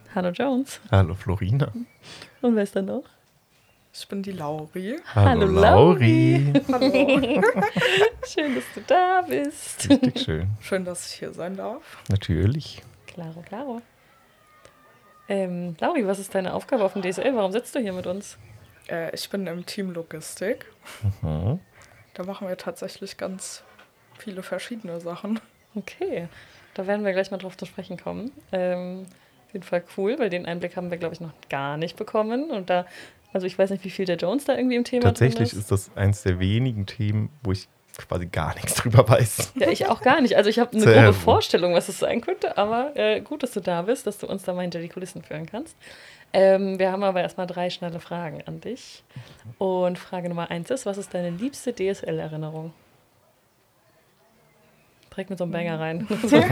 Hallo Jones. Hallo Florina. Und wer ist da noch? Ich bin die Lauri. Hallo Lauri. Hallo. Schön, dass du da bist. Richtig schön. Schön, dass ich hier sein darf. Natürlich. Klaro, klaro. Lauri, was ist deine Aufgabe auf dem DSL? Warum sitzt du hier mit uns? Ich bin im Team Logistik. Mhm. Da machen wir tatsächlich ganz viele verschiedene Sachen. Okay, da werden wir gleich mal drauf zu sprechen kommen. Auf jeden Fall cool, weil den Einblick haben wir, glaube ich, noch gar nicht bekommen. Und da, also ich weiß nicht, wie viel der Jones da irgendwie im Thema Tatsächlich drin ist das eins der wenigen Themen, wo ich quasi gar nichts drüber weiß. Ja, ich auch gar nicht. Also ich habe eine Sehr grobe gut. Vorstellung, was es sein könnte, aber gut, dass du da bist, dass du uns da mal hinter die Kulissen führen kannst. Wir haben aber erstmal 3 schnelle Fragen an dich. Und Frage Nummer 1 ist, was ist deine liebste DSL-Erinnerung? Direkt mit so einem Banger rein.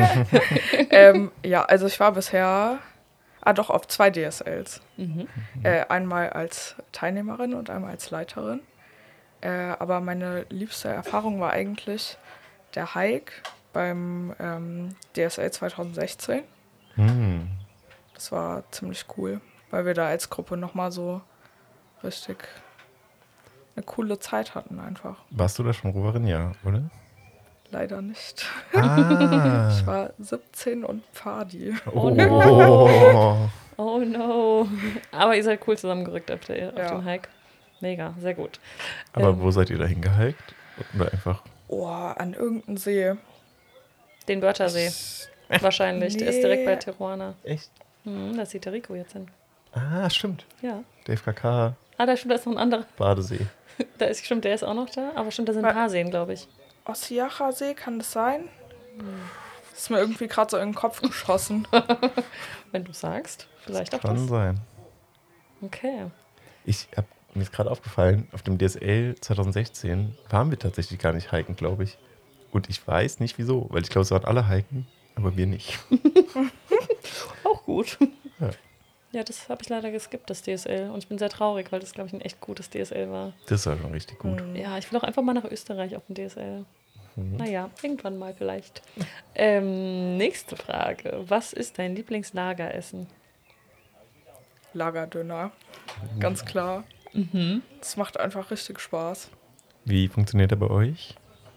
Ja, also ich war bisher doch auf 2 DSLs. Mhm. Einmal als Teilnehmerin und einmal als Leiterin. Aber meine liebste Erfahrung war eigentlich der Hike beim DSL 2016. Hm. Das war ziemlich cool, weil wir da als Gruppe nochmal so richtig eine coole Zeit hatten einfach. Warst du da schon Roverin? Ja, oder? Leider nicht. Ah. Ich war 17 und Pfadi. Oh Oh. Oh no. Aber ihr seid cool zusammengerückt auf dem Ja. Hike. Mega, sehr gut. Aber wo seid ihr da hingehiked? Oder einfach? Oh, an irgendeinem See. Den Wörthersee. Wahrscheinlich. Der ist direkt bei Nee. Tijuana. Echt? Da zieht der Rico jetzt hin. Ah, stimmt. Ja. Der FKK Da stimmt, da ist noch ein anderer. Badesee. Da ist, stimmt, der ist auch noch da. Aber stimmt, da sind ein Weil- paar Seen, glaube ich. Ossiacha-See, kann das sein? Das ist mir irgendwie gerade so in den Kopf geschossen. Wenn du sagst. Vielleicht auch Kann das. sein. Okay. Mir ist gerade aufgefallen, auf dem DSL 2016 waren wir tatsächlich gar nicht hiken, glaube ich. Und ich weiß nicht wieso, weil ich glaube, es waren alle hiken, aber wir nicht. Auch gut. Ja. Ja, das habe ich leider geskippt, das DSL. Und ich bin sehr traurig, weil das, glaube ich, ein echt gutes DSL war. Das war schon richtig gut. Ja, ich will auch einfach mal nach Österreich auf dem DSL. Mhm. Naja, irgendwann mal vielleicht. Nächste Frage. Was ist dein Lieblingslageressen? Lagerdöner. Ganz klar. Das macht einfach richtig Spaß. Wie funktioniert er bei euch?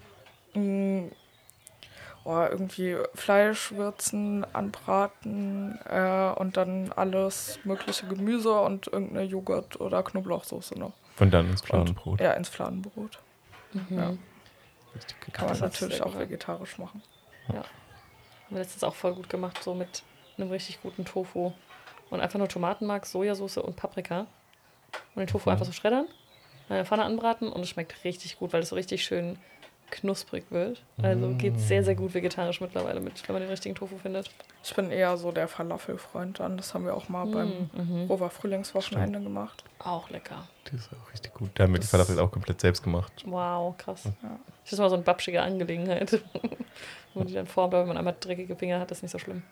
Irgendwie Fleisch würzen, anbraten und dann alles mögliche Gemüse und irgendeine Joghurt- oder Knoblauchsoße noch. Und dann ins Fladenbrot. Ja, ins Fladenbrot. Ja. Richtig gut. Kann man Das ist natürlich sehr auch gut. vegetarisch machen. Haben wir letztens auch voll gut gemacht, so mit einem richtig guten Tofu. Und einfach nur Tomatenmark, Sojasauce und Paprika. Und den Tofu einfach so schreddern, in der Pfanne anbraten und es schmeckt richtig gut, weil es so richtig schön knusprig wird. Also geht sehr, sehr gut vegetarisch mittlerweile mit, wenn man den richtigen Tofu findet. Ich bin eher so der Falafel-Freund dann. Das haben wir auch mal beim Rover Frühlingswochenende gemacht. Auch lecker. Das ist auch richtig gut. Da haben wir die Das- Falafel auch komplett selbst gemacht. Wow, krass. Ja. Das ist mal so eine babschige Angelegenheit. Wo man die dann formt, aber wenn man einmal dreckige Finger hat, ist nicht so schlimm.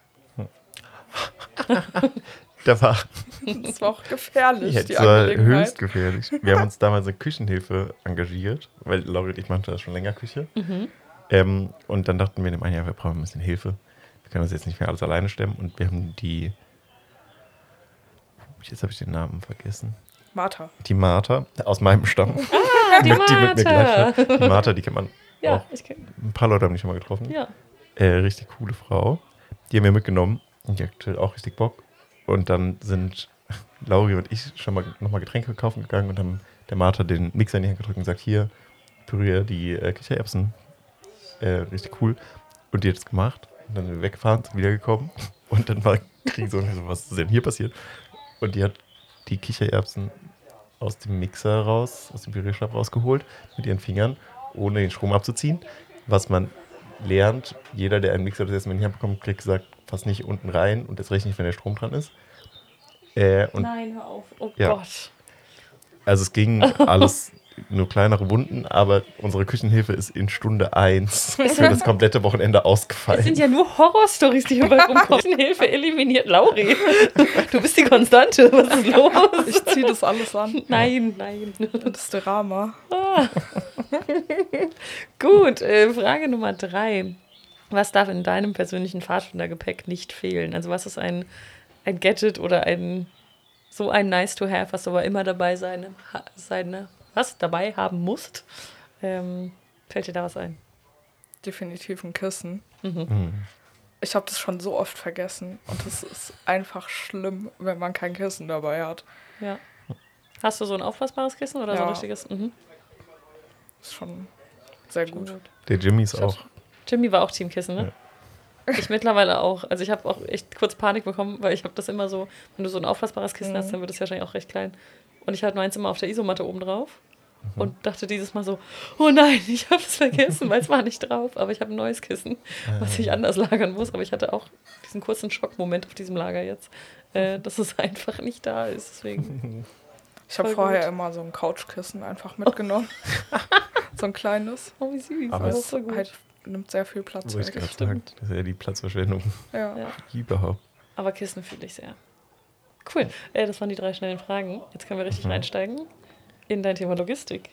Das war Das war auch gefährlich, jetzt die Angelegenheit. höchst gefährlich. Wir haben uns damals eine Küchenhilfe engagiert, weil Lauri und ich machen das schon länger Küche. Und dann dachten wir dem einen, ja, wir brauchen ein bisschen Hilfe. Wir können das jetzt nicht mehr alles alleine stemmen. Und wir haben jetzt habe ich den Namen vergessen. Martha. Die Martha aus meinem Stamm. Die Die mit mir gleich Martha! hat. Die Martha, die kennt man Ja, auch. ich kenne. Ein paar Leute haben die schon mal getroffen. Ja. Richtig coole Frau. Die haben wir mitgenommen. Und die hat auch richtig Bock. Und dann sind Lauri und ich schon mal nochmal Getränke kaufen gegangen und haben der Martha den Mixer in die Hand gedrückt und gesagt, hier, pürier die Kichererbsen. Richtig cool. Und die hat es gemacht. Und dann sind wir weggefahren, sind wiedergekommen. Und dann war Krieg so, was ist denn hier passiert? Und die hat die Kichererbsen aus dem Mixer raus, aus dem Pürierstab rausgeholt, mit ihren Fingern, ohne den Strom abzuziehen. Was man lernt, jeder, der einen Mixer das erste Mal in die Hand bekommt, kriegt gesagt, fass nicht unten rein und erst recht nicht, wenn der Strom dran ist. Und Nein, hör auf. Oh Ja. Gott. also es ging alles nur kleinere Wunden, aber unsere Küchenhilfe ist in Stunde 1 für das komplette Wochenende Es ausgefallen. sind ja nur Horrorstories, die hierbei rumkommen. Hilfe eliminiert Lauri. Du bist die Konstante. Was ist los? Ich ziehe das alles an. Nein, nein. Das Drama. Gut, Frage Nummer 3. Was darf in deinem persönlichen Pfadfindergepäck nicht fehlen? Also was ist ein ein Gadget oder so ein Nice-to-have, was du aber immer dabei dabei haben musst. Fällt dir da was ein? Definitiv ein Kissen. Mhm. Ich habe das schon so oft vergessen und es ist einfach schlimm, wenn man kein Kissen dabei hat. Ja. Hast du so ein aufblasbares Kissen oder so ein Ja. richtiges? Mhm. Ist schon sehr Schon gut. Der Jimmy ist Ich hab's- auch. Jimmy war auch Teamkissen, ne? Ich mittlerweile auch. Also ich habe auch echt kurz Panik bekommen, weil ich habe das immer so, wenn du so ein aufblasbares Kissen hast, dann wird es wahrscheinlich auch recht klein. Und ich hatte meins immer auf der Isomatte oben drauf und dachte dieses Mal so, oh nein, ich habe es vergessen, weil es war nicht drauf. Aber ich habe ein neues Kissen, was ich anders lagern muss. Aber ich hatte auch diesen kurzen Schockmoment auf diesem Lager jetzt, dass es einfach nicht da ist. Deswegen. Ich habe Voll vorher gut. immer so ein Couchkissen einfach mitgenommen. So ein kleines. Oh, wie süß. Aber Aber es ist so gut. Halt nimmt sehr viel Platz Wollte ich weg. gerade sagen. Das ist ja die Platzverschwendung Ja. Ja. überhaupt. Aber Kissen fühle ich sehr. Cool. Das waren die 3 schnellen Fragen. Jetzt können wir richtig reinsteigen in dein Thema Logistik.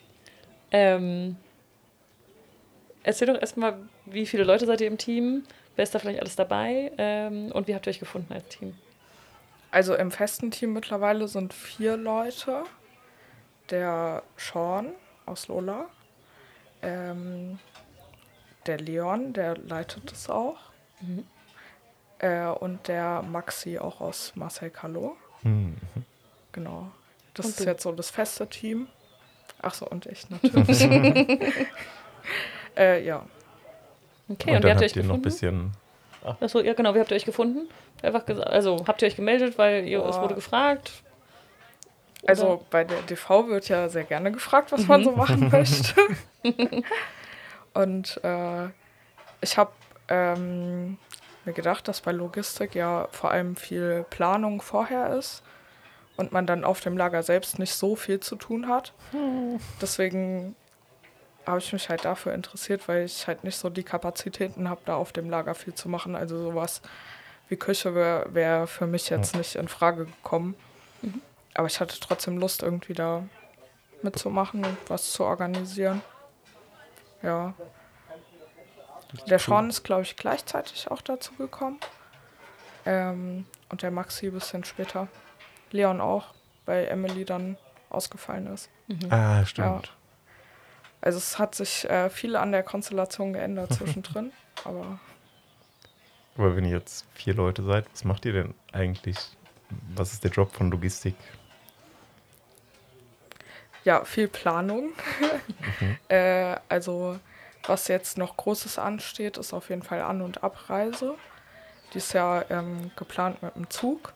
Erzähl doch erstmal, wie viele Leute seid ihr im Team? Wer ist da vielleicht alles dabei? Und wie habt ihr euch gefunden als Team? Also im festen Team mittlerweile sind 4 Leute. Der Sean aus Lola. Der Leon, der leitet es auch. Und der Maxi auch aus Marcel Calot. Mhm. Genau. Das Und ist du? jetzt so das feste Team. Ach so, und ich natürlich. Ja. Okay, Und und wie dann habt ihr euch habt ihr noch ein gefunden? bisschen. Achso, ja genau, wie habt ihr euch gefunden? Einfach gesagt, also habt ihr euch gemeldet, weil es Boah. wurde gefragt? Oder? Also bei der DV wird ja sehr gerne gefragt, was man so machen möchte. Und ich habe mir gedacht, dass bei Logistik ja vor allem viel Planung vorher ist und man dann auf dem Lager selbst nicht so viel zu tun hat. Deswegen habe ich mich halt dafür interessiert, weil ich halt nicht so die Kapazitäten habe, da auf dem Lager viel zu machen. Also sowas wie Küche wär für mich jetzt nicht in Frage gekommen. Aber ich hatte trotzdem Lust, irgendwie da mitzumachen und was zu organisieren. Ja. Der Sean ist, glaube ich, gleichzeitig auch dazu gekommen. Und der Maxi ein bisschen später. Leon auch, weil Emily dann ausgefallen ist. Ah, stimmt. Also es hat sich viel an der Konstellation geändert zwischendrin. Aber Aber wenn ihr jetzt 4 Leute seid, was macht ihr denn eigentlich? Was ist der Job von Logistik? ja, viel Planung. Also was jetzt noch Großes ansteht, ist auf jeden Fall An- und Abreise. Die ist ja geplant mit dem Zug.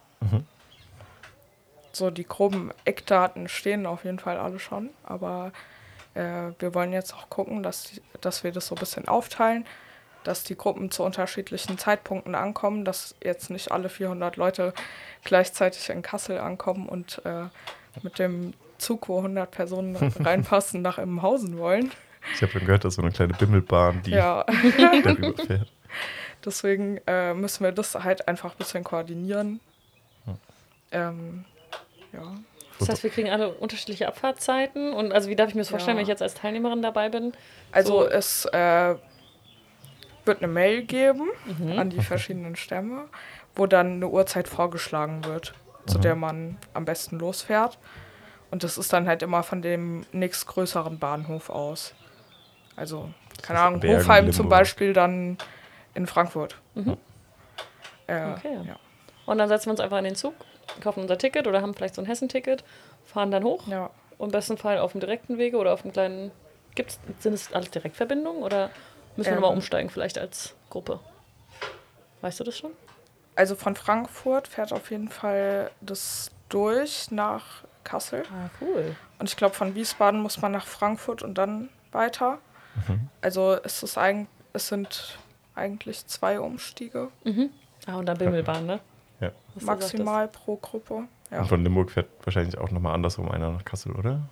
So die groben Eckdaten stehen auf jeden Fall alle schon. Aber wir wollen jetzt auch gucken, dass wir das so ein bisschen aufteilen, dass die Gruppen zu unterschiedlichen Zeitpunkten ankommen, dass jetzt nicht alle 400 Leute gleichzeitig in Kassel ankommen und mit dem Zug, wo 100 Personen reinpassen, nach Immenhausen wollen. Ich habe schon gehört, dass so eine kleine Bimmelbahn, die Ja, darüber fährt. deswegen müssen wir das halt einfach ein bisschen koordinieren. Ja. Das heißt, wir kriegen alle unterschiedliche Abfahrtzeiten. Und also wie darf ich mir das vorstellen, wenn ich jetzt als Teilnehmerin dabei bin? Also So. es wird eine Mail geben an die verschiedenen Stämme, wo dann eine Uhrzeit vorgeschlagen wird, zu der man am besten losfährt. Und das ist dann halt immer von dem nächstgrößeren Bahnhof aus. Also, keine ist Ahnung, Bergen, Hofheim Limburg. zum Beispiel dann in Frankfurt. Okay. Ja. Und dann setzen wir uns einfach in den Zug, kaufen unser Ticket oder haben vielleicht so ein Hessenticket, fahren dann hoch. Ja. Und im besten Fall auf dem direkten Wege oder auf einem kleinen. Sind es alles Direktverbindungen oder müssen wir nochmal umsteigen, vielleicht als Gruppe? Weißt du das schon? Also von Frankfurt fährt auf jeden Fall das durch nach Kassel. Ah, cool. Und ich glaube, von Wiesbaden muss man nach Frankfurt und dann weiter. Also es sind eigentlich 2 Umstiege Ah, und dann Bimmelbahn, ne? Ja. Was du maximal pro Gruppe. Ja. Und von Limburg fährt wahrscheinlich auch nochmal andersrum einer nach Kassel, oder?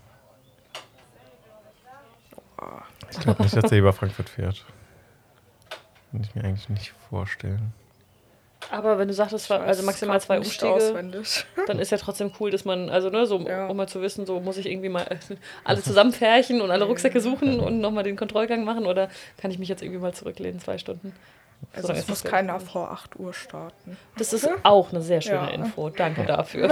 Ich glaube nicht, dass der über Frankfurt fährt. Kann ich mir eigentlich nicht vorstellen. sagtest. Aber wenn du sagst, es war also maximal 2 Umstiege, Auswendig. dann ist ja trotzdem cool, dass man, also ne, so Ja. um mal zu wissen, so muss ich irgendwie mal alle zusammenfärchen und alle Rucksäcke suchen und nochmal den Kontrollgang machen oder kann ich mich jetzt irgendwie mal zurücklehnen, 2 Stunden? Also Solange es es muss nicht keiner wirklich- vor 8 Uhr starten. Das ist auch eine sehr schöne Ja. Info. Danke dafür.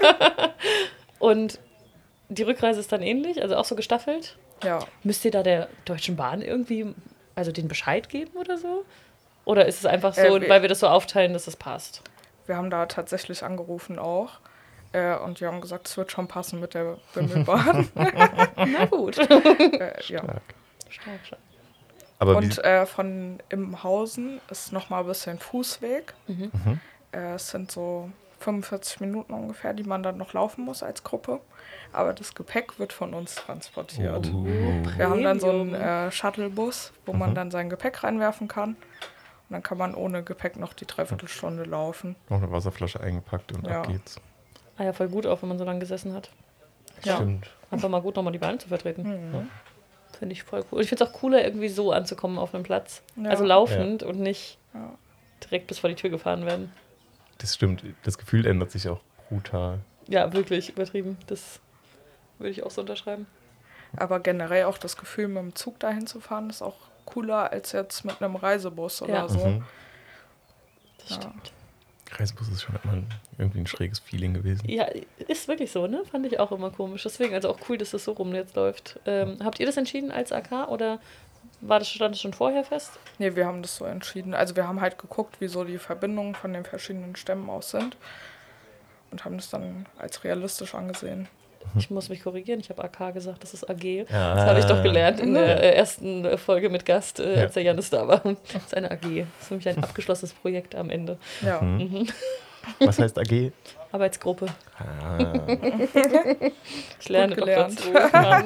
Und die Rückreise ist dann ähnlich, also auch so gestaffelt. Ja, Müsst ihr da der Deutschen Bahn irgendwie, also den Bescheid geben oder so? Oder ist es einfach so, weil wir das so aufteilen, dass es passt? wir haben da tatsächlich angerufen auch. Und die haben gesagt, es wird schon passen mit der Bimmelbahn. Na gut. Ja. Stark. Stark. Aber Und von Immenhausen ist nochmal ein bisschen Fußweg. Es sind so 45 Minuten ungefähr, die man dann noch laufen muss als Gruppe. Aber das Gepäck wird von uns transportiert. Wir haben dann so einen Shuttlebus, wo man dann sein Gepäck reinwerfen kann. Und dann kann man ohne Gepäck noch die Dreiviertelstunde laufen. noch eine Wasserflasche eingepackt und Ja. ab geht's. Ah ja, voll gut auch, wenn man so lange gesessen hat. Ja. Stimmt. Einfach mal gut, nochmal die Beine zu vertreten. Mhm. Finde ich voll cool. Ich finde es auch cooler, irgendwie so anzukommen auf einem Platz. Ja. Also laufend und nicht Ja. direkt bis vor die Tür gefahren werden. Das stimmt. Das Gefühl ändert sich auch brutal. Ja, wirklich übertrieben. Das würde ich auch so unterschreiben. Aber generell auch das Gefühl, mit dem Zug dahin zu fahren, ist auch cooler als jetzt mit einem Reisebus oder Ja. so. Das Ja. stimmt. Reisebus ist schon immer irgendwie ein schräges Feeling gewesen. Ja, ist wirklich so, ne? Fand ich auch immer komisch. Deswegen, also auch cool, dass das so rum jetzt läuft. Habt ihr das entschieden als AK oder stand das schon vorher fest? Nee, wir haben das so entschieden. Also wir haben halt geguckt, wie so die Verbindungen von den verschiedenen Stämmen aus sind. Und haben das dann als realistisch angesehen. Ich muss mich korrigieren, ich habe AK gesagt, das ist AG. Das habe ich doch gelernt in der ersten Folge mit Gast, als der Janis da war. Das ist eine AG. Das ist nämlich ein abgeschlossenes Projekt am Ende. Ja. Was heißt AG? Arbeitsgruppe. Ah, Ich lerne doch gelernt. dazu.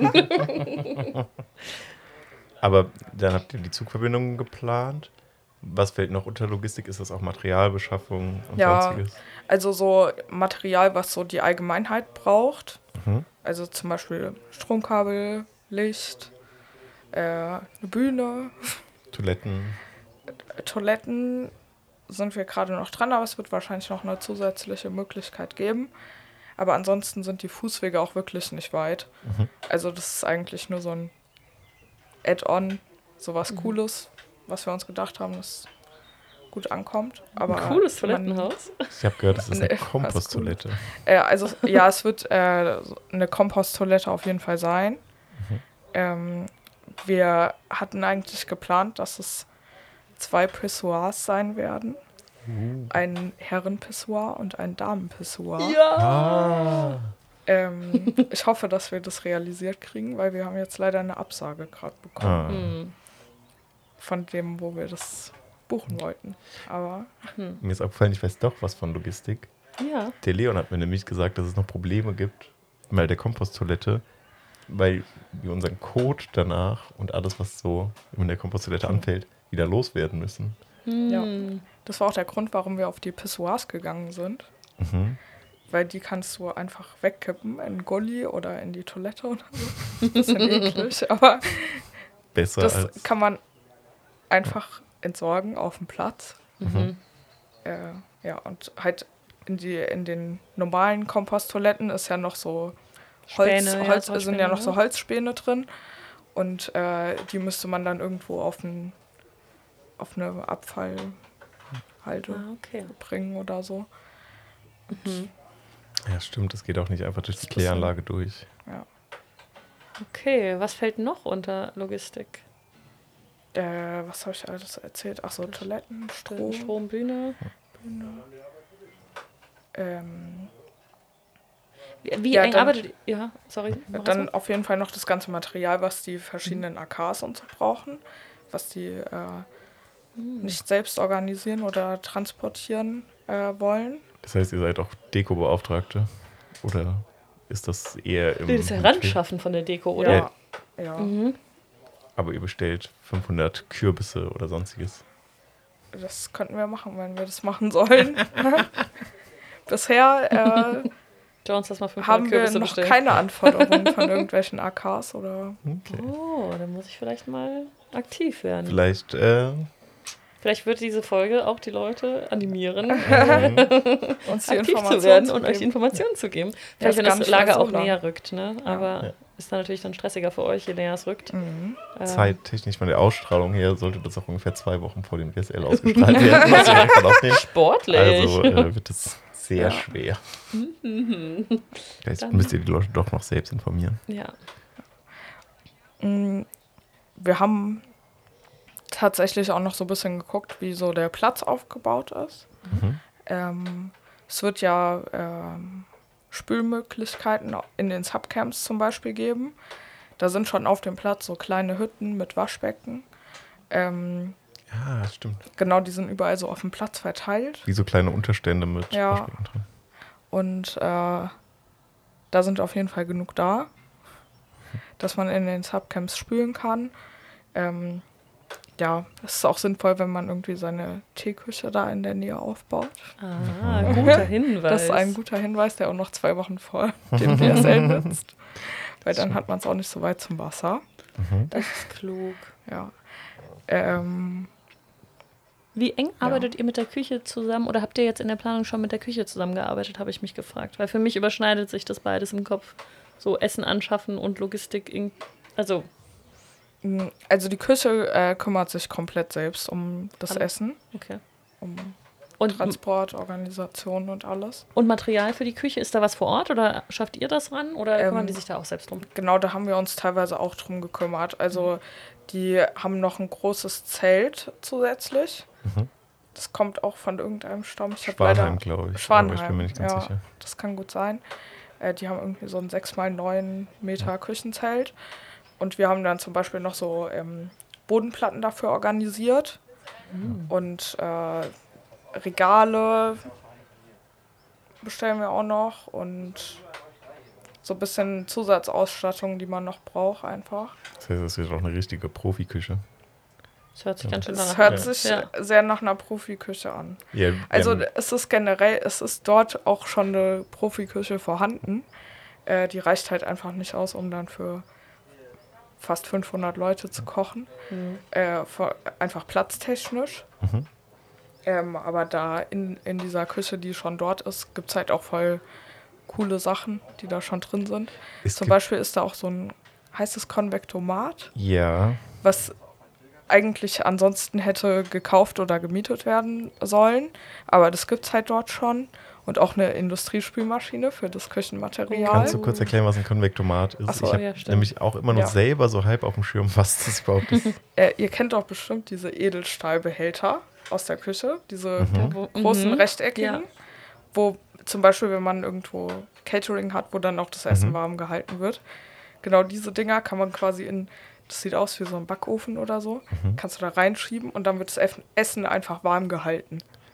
Mann. aber dann habt ihr die Zugverbindungen geplant. Was fällt noch unter Logistik? Ist das auch Materialbeschaffung und Ja. sonstiges? Also so Material, was so die Allgemeinheit braucht. Mhm. Also zum Beispiel Stromkabel, Licht, eine Bühne, Toiletten. Toiletten sind wir gerade noch dran, aber es wird wahrscheinlich noch eine zusätzliche Möglichkeit geben. Aber ansonsten sind die Fußwege auch wirklich nicht weit. Also das ist eigentlich nur so ein Add-on, sowas Cooles, was wir uns gedacht haben, das gut ankommt. Aber Cooles man- Toilettenhaus. Ich habe gehört, das ist eine Nee, Komposttoilette. Also ja, es wird eine Komposttoilette auf jeden Fall sein. Wir hatten eigentlich geplant, dass es 2 Pissoirs sein werden. Ein Herrenpissoir und ein Damenpissoir. Ah. Ich hoffe, dass wir das realisiert kriegen, weil wir haben jetzt leider eine Absage gerade bekommen Ah. Hm. von dem, wo wir das buchen wollten. Aber Mir ist aufgefallen, ich weiß doch was von Logistik. Ja. Der Leon hat mir nämlich gesagt, dass es noch Probleme gibt bei der Komposttoilette, weil wir unseren Kot danach und alles, was so in der Komposttoilette anfällt, wieder loswerden müssen. ja, Hm. das war auch der Grund, warum wir auf die Pissoirs gegangen sind. Mhm. Weil die kannst du einfach wegkippen in den Gully oder in die Toilette oder so. Bisschen eklig, aber Besser das als. kann man einfach entsorgen auf dem Platz. Mhm. Ja, und halt in den normalen Komposttoiletten ist ja noch so Späne, ja, Holz, so sind ja noch so Späne, Holzspäne drin. Und die müsste man dann irgendwo auf eine Abfallhalde Ah, okay. bringen oder so. Ja, stimmt, das geht auch nicht einfach durch die Das ist ein bisschen- Kläranlage durch. Ja. Okay, was fällt noch unter Logistik? Was habe ich alles erzählt? Ach so, Toiletten, Strom. Strom, Bühne. Wie Ja, eng dann- arbeitet ihr? Ja, sorry. mach Dann erst mal. auf jeden Fall noch das ganze Material, was die verschiedenen AKs und so brauchen, was die nicht selbst organisieren oder transportieren wollen. Das heißt, ihr seid auch Deko-Beauftragte? Oder ist das eher im. Nee, das Heranschaffen von der Deko, oder? Ja. Ja. Mhm. Aber ihr bestellt 500 Kürbisse oder sonstiges. Das könnten wir machen, wenn wir das machen sollen. Bisher Jones, lass mal 500 haben wir Kürbisse noch bestellen. keine Anforderungen von irgendwelchen AKs oder. Okay. Oh, dann muss ich vielleicht mal aktiv werden. Vielleicht, Vielleicht wird diese Folge auch die Leute animieren, Uns die aktiv zu Informationen werden zu und euch geben. Informationen zu geben. Ja, Vielleicht, ist wenn gar das nicht Lager mal so auch lang. näher rückt, ne? Aber ist dann natürlich dann stressiger für euch, je näher es rückt. Zeittechnisch von der Ausstrahlung her sollte das auch ungefähr 2 Wochen vor dem DSL ausgestrahlt werden. Was wir gerade aufnehmen. Sportlich. Also wird es sehr schwer. Vielleicht müsst ihr die Leute doch noch selbst informieren. Ja. Wir haben tatsächlich auch noch so ein bisschen geguckt, wie so der Platz aufgebaut ist. Es wird ja Spülmöglichkeiten in den Subcamps zum Beispiel geben. Da sind schon auf dem Platz so kleine Hütten mit Waschbecken. Ja, stimmt. Genau, die sind überall so auf dem Platz verteilt. Wie so kleine Unterstände mit Ja. Waschbecken drin. Und da sind auf jeden Fall genug da, dass man in den Subcamps spülen kann. Ja, es ist auch sinnvoll, wenn man irgendwie seine Teeküche da in der Nähe aufbaut. Guter Hinweis. Das ist ein guter Hinweis, der auch noch 2 Wochen vor dem DSL sitzt. Weil dann hat man es auch nicht so weit zum Wasser. Das ist klug. Ja. Wie eng arbeitet ihr mit der Küche zusammen oder habt ihr jetzt in der Planung schon mit der Küche zusammengearbeitet, habe ich mich gefragt. Weil für mich überschneidet sich das beides im Kopf. So Essen anschaffen und Logistik. Also die Küche kümmert sich komplett selbst um das Essen, okay. um Und Transport, Organisation und alles. Und Material für die Küche, ist da was vor Ort oder schafft ihr das ran oder kümmern die sich da auch selbst drum? Genau, da haben wir uns teilweise auch drum gekümmert. Also die haben noch ein großes Zelt zusätzlich. Das kommt auch von irgendeinem Stamm. Schwanheim, glaube ich. Schwanheim, aber ich bin mir nicht ganz sicher. Das kann gut sein. Die haben irgendwie so ein 6x9 Meter Küchenzelt. Und wir haben dann zum Beispiel noch so Bodenplatten dafür organisiert. Und Regale bestellen wir auch noch und so ein bisschen Zusatzausstattung, die man noch braucht einfach. Das heißt, das ist auch eine richtige Profiküche. Das hört sich ganz schön danach Es hört an. sich sehr nach einer Profiküche an. Ja, Also es ist dort auch schon eine Profiküche vorhanden. Die reicht halt einfach nicht aus, um dann für fast 500 Leute zu kochen. Einfach platztechnisch. Aber da in dieser Küche, die schon dort ist, gibt es halt auch voll coole Sachen, die da schon drin sind. Zum Beispiel ist da auch so ein heißes Konvektomat, ja. was eigentlich ansonsten hätte gekauft oder gemietet werden sollen. Aber das gibt es halt dort schon. Und auch eine Industriespülmaschine für das Küchenmaterial. Kannst du kurz erklären, was ein Konvektomat ist? So, ich habe nämlich auch immer noch selber so halb auf dem Schirm, was das überhaupt ist. Ihr kennt doch bestimmt diese Edelstahlbehälter aus der Küche, diese großen rechteckigen, wo zum Beispiel, wenn man irgendwo Catering hat, wo dann auch das Essen warm gehalten wird. Genau diese Dinger kann man quasi das sieht aus wie so ein Backofen oder so, kannst du da reinschieben und dann wird das Essen einfach warm gehalten.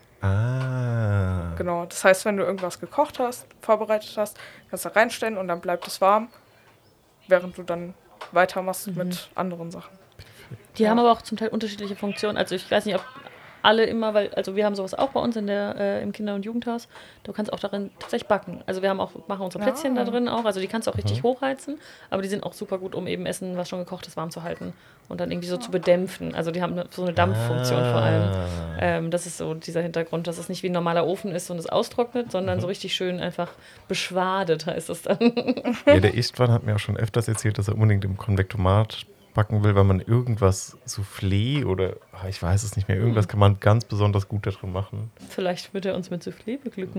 Ah. Genau, das heißt, wenn du irgendwas gekocht hast, vorbereitet hast, kannst du reinstellen und dann bleibt es warm, während du dann weitermachst mit anderen Sachen. Die haben aber auch zum Teil unterschiedliche Funktionen. Also ich weiß nicht, ob alle immer, also wir haben sowas auch bei uns im Kinder- und Jugendhaus. Du kannst auch darin tatsächlich backen. Also wir machen unsere Plätzchen da drin auch. Also die kannst du auch richtig hochheizen, aber die sind auch super gut, um eben Essen, was schon gekocht ist, warm zu halten und dann irgendwie so zu bedämpfen. Also die haben so eine Dampffunktion vor allem. Das ist so dieser Hintergrund, dass es nicht wie ein normaler Ofen ist und es austrocknet, sondern so richtig schön einfach beschwadet heißt es dann. Ja, der Istvan hat mir auch schon öfters erzählt, dass er unbedingt im Konvektomat backen will, weil man irgendwas Soufflé oder ich weiß es nicht mehr, irgendwas kann man ganz besonders gut da drin machen. Vielleicht wird er uns mit Soufflé beglücken.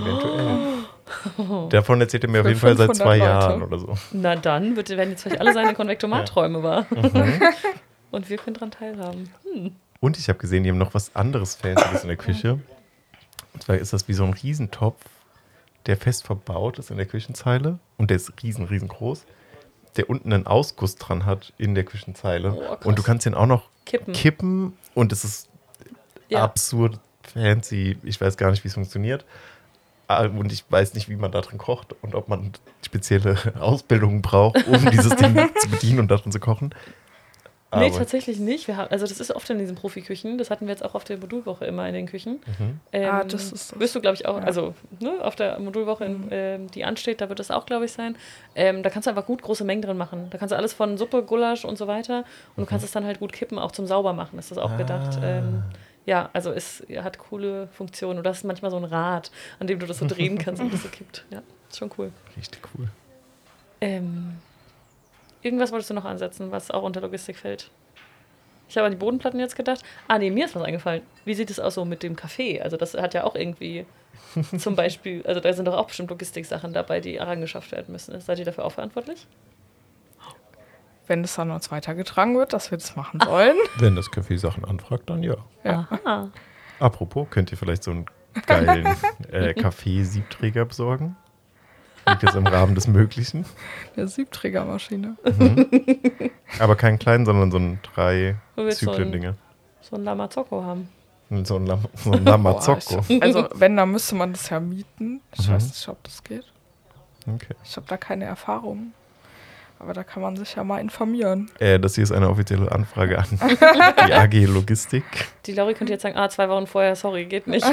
Eventuell. Davon erzählt er mir auf jeden Fall seit 2 Jahren oder so. Na dann werden jetzt vielleicht alle seine Konvektomatträume wahr. Und wir können dran teilhaben. Und ich habe gesehen, die haben noch was anderes Fancyes in der Küche. Und zwar ist das wie so ein Riesentopf, der fest verbaut ist in der Küchenzeile. Und der ist riesengroß. Der unten einen Ausguss dran hat in der Küchenzeile. Und du kannst den auch noch kippen. Und es ist absurd fancy. Ich weiß gar nicht, wie es funktioniert. Und ich weiß nicht, wie man da drin kocht und ob man spezielle Ausbildungen braucht, um dieses Ding zu bedienen und da drin zu kochen. Nee, tatsächlich nicht. Also das ist oft in diesen Profiküchen. Das hatten wir jetzt auch auf der Modulwoche immer in den Küchen. Das ist das. Wirst du, glaube ich, auch, also auf der Modulwoche, die ansteht, da wird das auch, glaube ich, sein. Da kannst du einfach gut große Mengen drin machen. Da kannst du alles von Suppe, Gulasch und so weiter. Und du kannst es dann halt gut kippen, auch zum Saubermachen ist das auch gedacht. Ja, also es hat coole Funktionen. Und das ist manchmal so ein Rad, an dem du das so drehen kannst und das so kippt. Ja, ist schon cool. Richtig cool. irgendwas wolltest du noch ansetzen, was auch unter Logistik fällt. Ich habe an die Bodenplatten jetzt gedacht. Ah, nee, mir ist was eingefallen. Wie sieht es aus so mit dem Kaffee? Also das hat ja auch irgendwie zum Beispiel, also da sind doch auch bestimmt Logistiksachen dabei, die herangeschafft werden müssen. Seid ihr dafür auch verantwortlich? Wenn es dann uns weitergetragen wird, dass wir das machen sollen. Wenn das Café Sachen anfragt, dann ja. Ja. Aha. Apropos, könnt ihr vielleicht so einen geilen Kaffee-Siebträger besorgen? Liegt das im Rahmen des Möglichen? Eine Siebträgermaschine. Aber keinen kleinen, sondern so einen drei Wo wir Zyklen-Dinger. so ein Lamazocco haben. So ein Lamazocco. Also wenn, dann müsste man das ja mieten. Ich weiß nicht, ob das geht. Okay. Ich habe da keine Erfahrung. Aber da kann man sich ja mal informieren. Das hier ist eine offizielle Anfrage an die AG Logistik. Die Lauri könnte jetzt sagen, 2 Wochen vorher, sorry, geht nicht.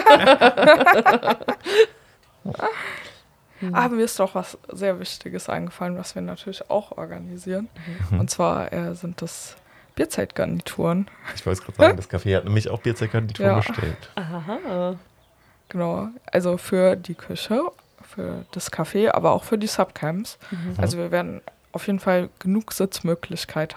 Aber mir ist doch was sehr Wichtiges eingefallen, was wir natürlich auch organisieren. Und zwar sind das Bierzeltgarnituren. Ich wollte gerade sagen, das Café hat nämlich auch Bierzeltgarnituren bestellt. Aha. Genau, also für die Küche, für das Café, aber auch für die Subcamps. Also wir werden auf jeden Fall genug Sitzmöglichkeiten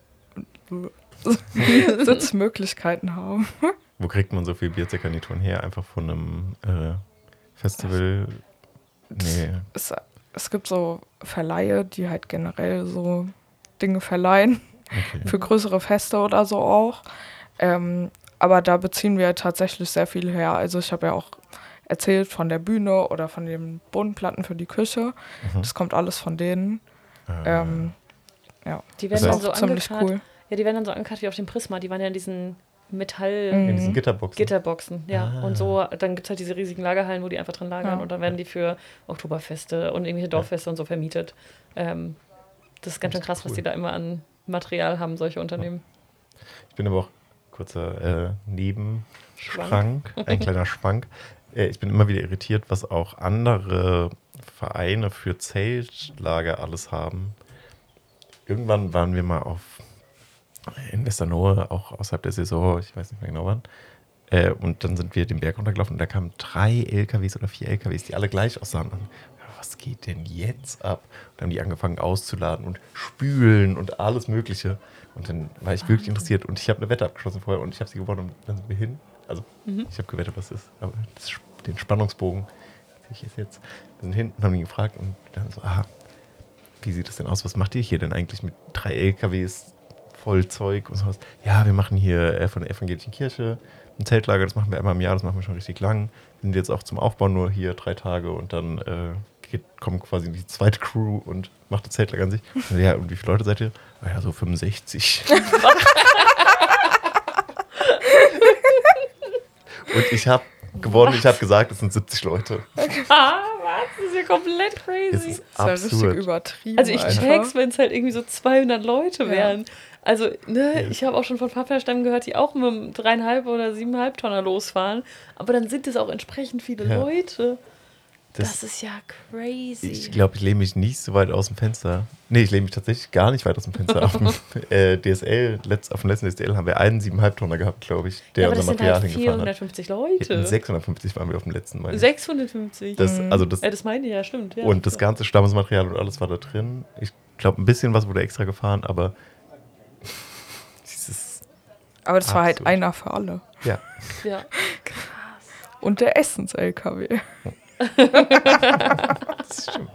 haben. Wo kriegt man so viel Bierzeltgarnituren her? Einfach von einem Festival? Nee. Es gibt so Verleihe, die halt generell so Dinge verleihen. Okay. Für größere Feste oder so auch. Aber da beziehen wir tatsächlich sehr viel her. Also ich habe ja auch erzählt von der Bühne oder von den Bodenplatten für die Küche. Das kommt alles von denen. Ja. Die Das werden ist dann auch so ziemlich cool. Ja, die werden dann so angekartet wie auf dem Prisma. Die waren ja in diesen Metall... In diesen Gitterboxen. Gitterboxen, ja. Und so, dann gibt es halt diese riesigen Lagerhallen, wo die einfach drin lagern. Und dann werden die für Oktoberfeste und irgendwelche Dorffeste und so vermietet. Das ist ganz schön krass, was die da immer an Material haben, solche Unternehmen. Ich bin aber auch kurzer Nebenschrank, ein kleiner Schwank. Ich bin immer wieder irritiert, was auch andere Vereine für Zeltlager alles haben. Irgendwann waren wir mal in Westernohe, auch außerhalb der Saison, ich weiß nicht mehr genau wann. Und dann sind wir den Berg runtergelaufen und da kamen 3 LKWs oder 4 LKWs, die alle gleich aussahen. Und was geht denn jetzt ab? Und dann haben die angefangen auszuladen und spülen und alles Mögliche. Und dann war ich wirklich interessiert und ich habe eine Wette abgeschlossen vorher und ich habe sie gewonnen und dann sind wir hin. Also ich habe gewettet, was es ist, aber den Spannungsbogen sehe ich jetzt. Wir sind hin und haben ihn gefragt und dann so, wie sieht das denn aus? Was macht ihr hier denn eigentlich mit 3 LKWs voll Zeug und sowas? Ja, wir machen hier von der evangelischen Kirche ein Zeltlager, das machen wir einmal im Jahr, das machen wir schon richtig lang. Wir sind jetzt auch zum Aufbau nur hier 3 Tage und dann kommt quasi die zweite Crew und macht das Zeltlager an sich. Und ja, und wie viele Leute seid ihr? Ja, so 65. Und ich habe gewonnen, ich habe gesagt, es sind 70 Leute. Was? Das ist ja komplett crazy. Es ist Das ist ja richtig absurd. übertrieben. Also ich einfach. check's, wenn es halt irgendwie so 200 Leute wären. Also, Ja. ich habe auch schon von Pfafferstämmen gehört, die auch mit einem 3,5 oder 7,5 Tonner losfahren. Aber dann sind es auch entsprechend viele Leute. Das ist ja crazy. Ich glaube, ich lehne mich nicht so weit aus dem Fenster. Nee, ich lehne mich tatsächlich gar nicht weit aus dem Fenster. Auf dem DSL, auf dem letzten DSL haben wir einen 7,5 Tonner gehabt, glaube ich, der aber unser das sind Material halt hingefahren hat. 450 Leute. 650 waren wir auf dem letzten Mal. 650. Das Das meine ich ja, stimmt. Ja. Und das ganze Stammesmaterial und alles war da drin. Ich glaube, ein bisschen was wurde extra gefahren, aber dieses... Aber das war halt Absolut. einer für alle. Ja. Ja. Und der Essens-LKW. Das stimmt.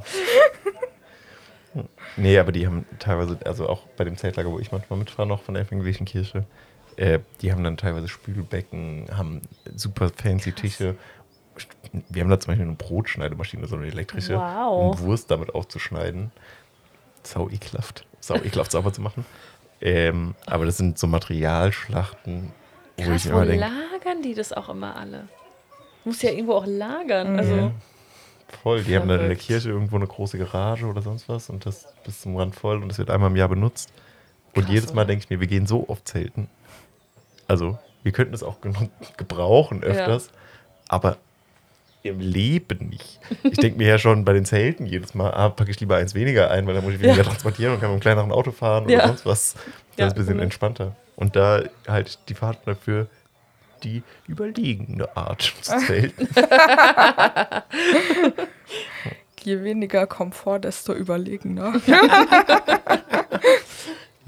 Nee, aber die haben teilweise, also auch bei dem Zeltlager, wo ich manchmal mitfahre, noch von der evangelischen Kirche, die haben dann teilweise Spülbecken, haben super fancy Tische. Wir haben da zum Beispiel eine Brotschneidemaschine, so eine elektrische, Wow. um Wurst damit aufzuschneiden. Sau ekelhaft sauber zu machen. Aber das sind so Materialschlachten, wo Krass, ich wo immer denke, lagern die das auch immer alle? Muss ja irgendwo auch lagern. Also, voll, die haben dann in der Verrückt. Kirche irgendwo eine große Garage oder sonst was und das bis zum Rand voll und das wird einmal im Jahr benutzt. Und Krass, jedes Mal oder? denke ich mir, wir gehen so oft zelten. Also, wir könnten es auch gebrauchen öfters, aber im Leben nicht. Ich denke mir ja schon bei den Zelten jedes Mal, packe ich lieber eins weniger ein, weil dann muss ich weniger transportieren und kann mit einem kleineren Auto fahren oder sonst was. Das Ja, ist ein bisschen genau. entspannter. Und da halt die Fahrt dafür die überlegene Art zu zelten. Je weniger Komfort, desto überlegener.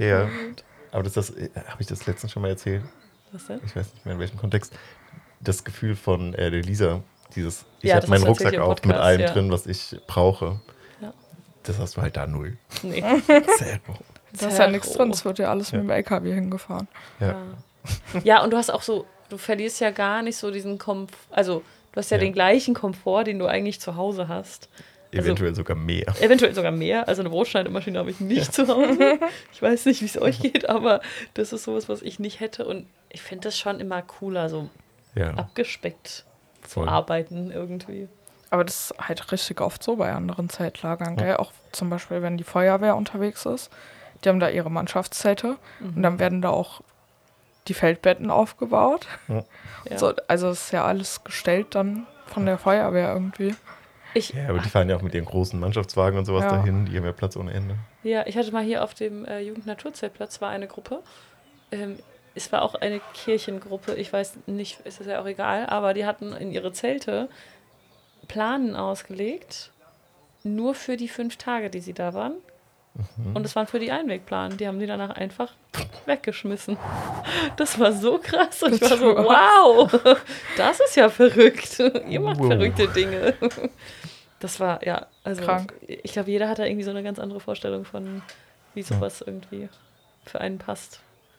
Ja, aber habe ich das letztens schon mal erzählt? Was denn? Ich weiß nicht mehr in welchem Kontext. Das Gefühl von der Lisa, ich Ja, habe das meinen hast du erzählt Rucksack im auf mit Podcast, allem ja. drin, was ich brauche. Ja. Das hast du halt da null. Nee. Zero. Da ist ja nichts drin, es wird ja alles mit dem LKW hingefahren. Ja. Ja, und du hast auch so, du verlierst ja gar nicht so diesen Komfort, also du hast ja den gleichen Komfort, den du eigentlich zu Hause hast. Eventuell sogar mehr. Eventuell sogar mehr. Also eine Brotschneidemaschine habe ich nicht zu Hause. Ich weiß nicht, wie es euch geht, aber das ist sowas, was ich nicht hätte. Und ich finde das schon immer cooler, so abgespeckt zu arbeiten irgendwie. Aber das ist halt richtig oft so bei anderen Zeltlagern, gell? Auch zum Beispiel, wenn die Feuerwehr unterwegs ist. Die haben da ihre Mannschaftszelte und dann werden da auch die Feldbetten aufgebaut. Ja. So, also es ist ja alles gestellt dann von der Feuerwehr irgendwie. Ja, aber die fahren ja auch mit ihren großen Mannschaftswagen und sowas dahin. Die haben ja Platz ohne Ende. Ja, ich hatte mal hier auf dem Jugend-Naturzeltplatz war eine Gruppe. Es war auch eine Kirchengruppe. Ich weiß nicht, ist das ja auch egal. Aber die hatten in ihre Zelte Planen ausgelegt. Nur für die 5 Tage, die sie da waren. Und es waren für die Einwegplanen. Die haben die danach einfach weggeschmissen. Das war so krass. Und ich war so, wow, das ist ja verrückt. Ihr macht verrückte Dinge. Das war, ja, also krank. Ich glaube, jeder hat da irgendwie so eine ganz andere Vorstellung von, wie sowas irgendwie für einen passt.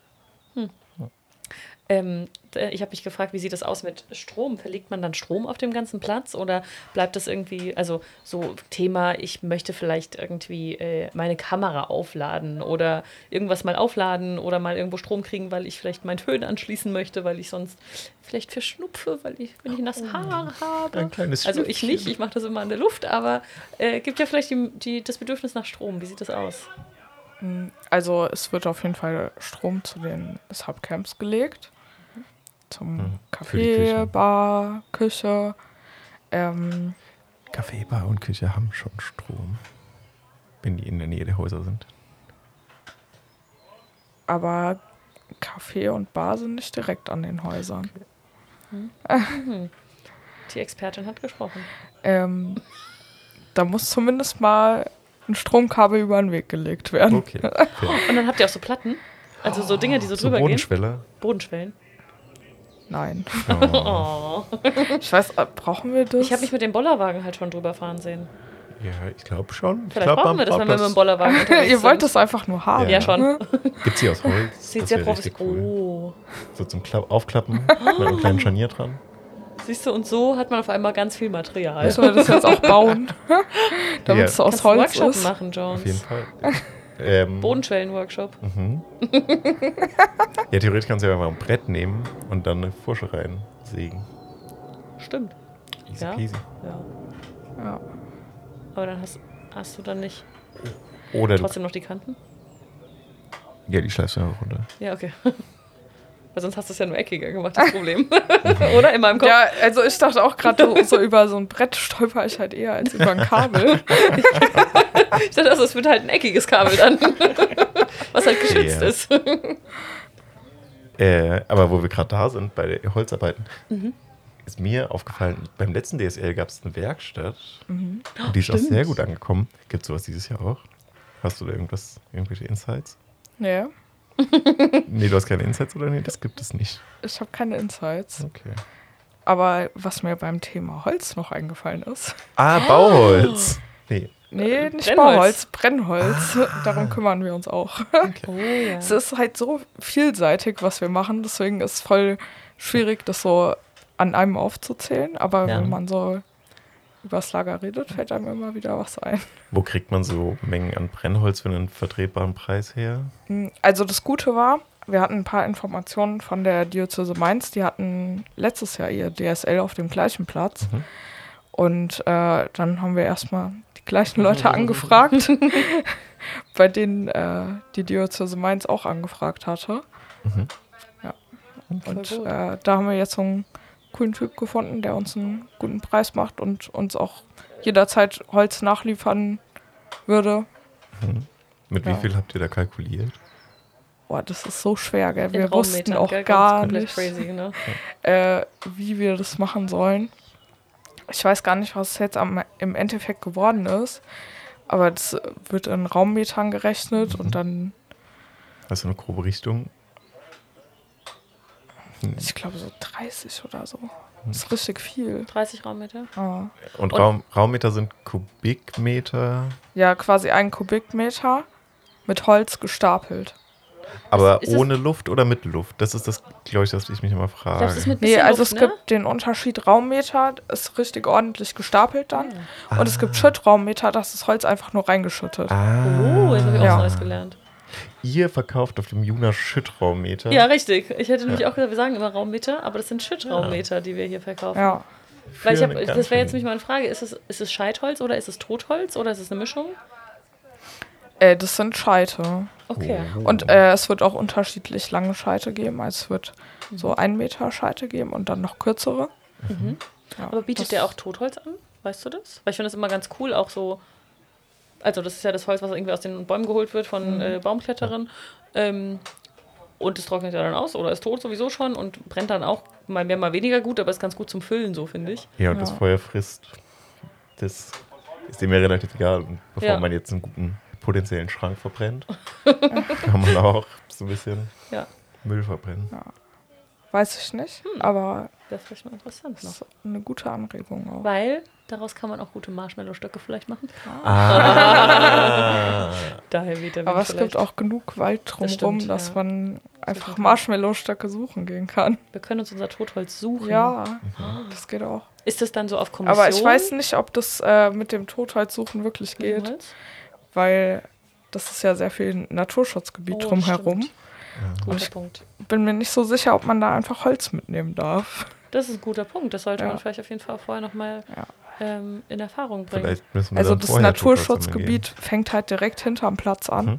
Ich habe mich gefragt, wie sieht das aus mit Strom? Verlegt man dann Strom auf dem ganzen Platz oder bleibt das irgendwie, also so Thema, ich möchte vielleicht irgendwie meine Kamera aufladen oder irgendwas mal aufladen oder mal irgendwo Strom kriegen, weil ich vielleicht meinen Föhn anschließen möchte, weil ich sonst vielleicht verschnupfe, wenn ich nasse Haare habe. Ein kleines Also ich nicht, ich mache das immer in der Luft, aber gibt ja vielleicht das Bedürfnis nach Strom. Wie sieht das aus? Also es wird auf jeden Fall Strom zu den Subcamps gelegt. Zum Café, Bar, Küche. Café, Bar und Küche haben schon Strom, wenn die in der Nähe der Häuser sind. Aber Café und Bar sind nicht direkt an den Häusern. Die Expertin hat gesprochen. Da muss zumindest mal ein Stromkabel über den Weg gelegt werden. Okay. Und dann habt ihr auch so Platten? Also so Dinge, die so drüber Bodenschwelle? gehen? Bodenschwellen? Nein. Oh. Ich weiß, brauchen wir das? Ich habe mich mit dem Bollerwagen halt schon drüber fahren sehen. Ja, ich glaube schon. Vielleicht brauchen wir das, wenn wir mit dem Bollerwagen unterwegs Ihr wollt sind. das einfach nur haben. Ja, schon. Gibt sie aus Holz? Sieht Das sehr wär richtig professionell. Oh. So zum Aufklappen mit einem kleinen Scharnier dran. Siehst du, und so hat man auf einmal ganz viel Material. Müssen wir das jetzt auch bauen? Damit es aus Kannst einen Holz Workshop ist. machen, Jones. Auf jeden Fall. Bodenschwellen-Workshop. Ja, theoretisch kannst du ja mal ein Brett nehmen und dann eine Fusche reinsägen. Stimmt. Easy Ja. peasy. Ja. Aber dann hast du dann nicht Oder trotzdem noch die Kanten? ja, die schleifst du ja runter. Ja, okay. Weil sonst hast du es ja nur eckiger gemacht, das Problem. Oder in meinem Kopf? Ja, also ich dachte auch gerade, so über so ein Brett stolper ich halt eher als über ein Kabel. Ich dachte, also, es wird halt ein eckiges Kabel dann. Was halt geschützt Ja. ist. Aber wo wir gerade da sind, bei den Holzarbeiten, ist mir aufgefallen, beim letzten DSL gab es eine Werkstatt. Und die ist auch Stimmt. sehr gut angekommen. Gibt es sowas dieses Jahr auch? Hast du da irgendwelche Insights? Nee, Nee, du hast keine Insights oder nee? Das gibt es nicht. ich habe keine Insights. Okay. Aber was mir beim Thema Holz noch eingefallen ist. Bauholz. Nee. Nee, nicht Brennholz. Bauholz, Brennholz. Darum kümmern wir uns auch. Oh ja. Es ist halt so vielseitig, was wir machen. Deswegen ist es voll schwierig, das so an einem aufzuzählen. Aber Ja. wenn man so übers Lager redet, fällt einem immer wieder was ein. Wo kriegt man so Mengen an Brennholz für einen vertretbaren Preis her? Also das Gute war, wir hatten ein paar Informationen von der Diözese Mainz. Die hatten letztes Jahr ihr DSL auf dem gleichen Platz. Und dann haben wir erstmal die gleichen Leute angefragt, bei denen die Diözese Mainz auch angefragt hatte. Ja. Und gut. da haben wir jetzt so einen coolen Typ gefunden, der uns einen guten Preis macht und uns auch jederzeit Holz nachliefern würde. Mit wie viel habt ihr da kalkuliert? Boah, das ist so schwer, gell? In Wir wussten Raummetern, auch gell? gar Komplett nicht, crazy, ne? wie wir das machen sollen. Ich weiß gar nicht, was es jetzt im Endeffekt geworden ist, aber das wird in Raummetern gerechnet und dann Hast du eine grobe Richtung? Ich glaube so 30 oder so. Das ist richtig viel. 30 Raummeter? Ja. Und Und- Raummeter sind Kubikmeter, Ja, quasi 1 Kubikmeter mit Holz gestapelt. aber ist es- ohne Luft oder mit Luft? Das ist das, glaube ich, was ich mich immer Ich glaube, frage. es ist mit Nee, bisschen also Luft, es ne? gibt den Unterschied Raummeter, ist richtig ordentlich gestapelt dann. Und es gibt Schüttraummeter, das ist Holz einfach nur reingeschüttet. Oh, jetzt habe ich auch Ja. was Neues gelernt. Ihr verkauft auf dem Juna Schüttraummeter. Ja, richtig. Ich hätte nämlich auch gesagt, wir sagen immer Raummeter, aber das sind Schüttraummeter, die wir hier verkaufen. Ja. Weil Für eine das ganz wäre jetzt schön- nämlich meine Frage, ist es Scheitholz oder ist es Totholz oder ist es eine Mischung? Das sind Scheite. Okay. Und es wird auch unterschiedlich lange Scheite geben. Also es wird so 1 Meter Scheite geben und dann noch kürzere. Ja, Aber bietet das- der auch Totholz an? Weißt du das? Weil ich finde das immer ganz cool, auch so. Also, das ist ja das Holz, was irgendwie aus den Bäumen geholt wird von Baumkletterern. Und es trocknet ja dann aus oder ist tot sowieso schon und brennt dann auch mal mehr, mal weniger gut, aber ist ganz gut zum Füllen, so finde ich. Ja, und das Ja. Feuer frisst. Das ist dem ja relativ egal. Und bevor Ja. man jetzt einen guten potenziellen Schrank verbrennt, kann man auch so ein bisschen Ja. Müll verbrennen. Weiß ich nicht, aber Wäre vielleicht mal interessant das noch. ist eine gute Anregung auch. Weil daraus kann man auch gute Marshmallow-Stöcke vielleicht machen. Daher weht der Wind Aber es vielleicht. gibt auch genug Wald drumherum, stimmt, dass ja. man einfach stimmt. Marshmallow-Stöcke suchen gehen kann. Wir können uns unser Totholz suchen. Ja, das geht auch. Ist das dann so auf Kommission? Aber ich weiß nicht, ob das mit dem Totholzsuchen wirklich geht, Totholz? weil das ist ja sehr viel Naturschutzgebiet Oh, drumherum. stimmt. Und Guter ich Punkt. bin mir nicht so sicher, ob man da einfach Holz mitnehmen darf. Das ist ein guter Punkt. Das sollte Ja. man vielleicht auf jeden Fall vorher nochmal Ja. in Erfahrung bringen. Vielleicht müssen wir Also dann das vorher Totholz sammeln Naturschutzgebiet fängt halt direkt hinterm Platz an.